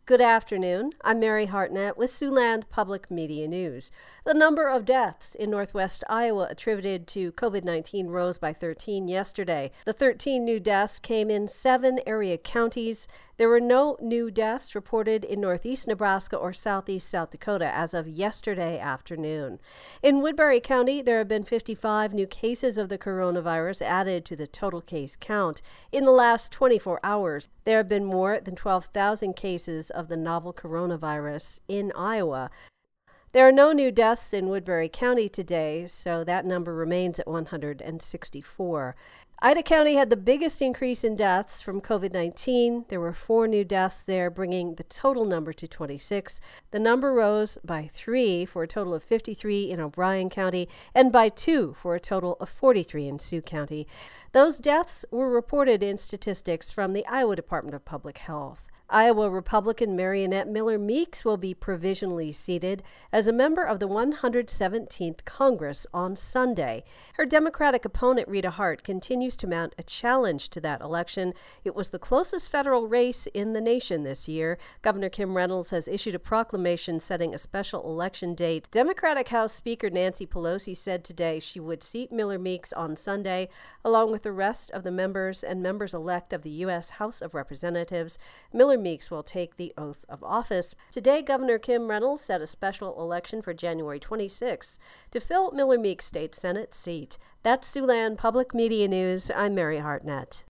Good afternoon. I'm Mary Hartnett with Siouxland Public Media News. The number of deaths in northwest Iowa attributed to COVID-19 rose by 13 yesterday. The 13 new deaths came in 7 area counties. There were no new deaths reported in northeast Nebraska or southeast South Dakota as of yesterday afternoon. In Woodbury County, there have been 55 new cases of the coronavirus added to the total case count. In the last 24 hours, there have been more than 12,000 cases of the novel coronavirus in Iowa. There are no new deaths in Woodbury County today, so that number remains at 164. Ida County had the biggest increase in deaths from COVID-19. There were 4 new deaths there, bringing the total number to 26. The number rose by 3 for a total of 53 in O'Brien County and by 2 for a total of 43 in Sioux County. Those deaths were reported in statistics from the Iowa Department of Public Health. Iowa Republican Mariannette Miller Meeks will be provisionally seated as a member of the 117th Congress on Sunday. Her Democratic opponent, Rita Hart, continues to mount a challenge to that election. It was the closest federal race in the nation this year. Governor Kim Reynolds has issued a proclamation setting a special election date. Democratic House Speaker Nancy Pelosi said today she would seat Miller Meeks on Sunday, along with the rest of the members and members-elect of the U.S. House of Representatives. Miller Meeks will take the oath of office. Today, Governor Kim Reynolds set a special election for January 26 to fill Miller Meeks' state Senate seat. That's Siouxland Public Media News. I'm Mary Hartnett.